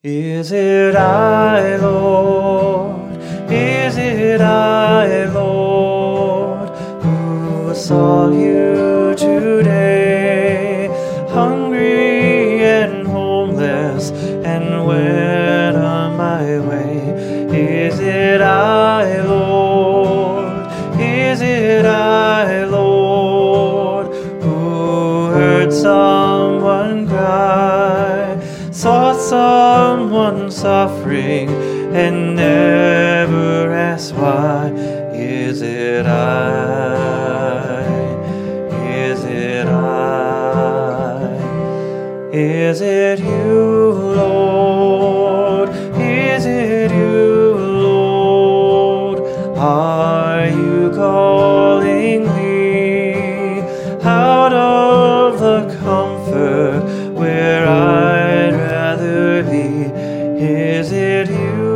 Is it I, Lord? Is it I, Lord, who saw you today, hungry and homeless, and went on my way? Is it I, Lord? Is it I, Lord, who heard someone cry, saw someone suffering, and never asked why? Is it I? Is it I? Is it you, Lord? Is it you, Lord? Are you calling me out of the comfort where I'd rather be? Is it you,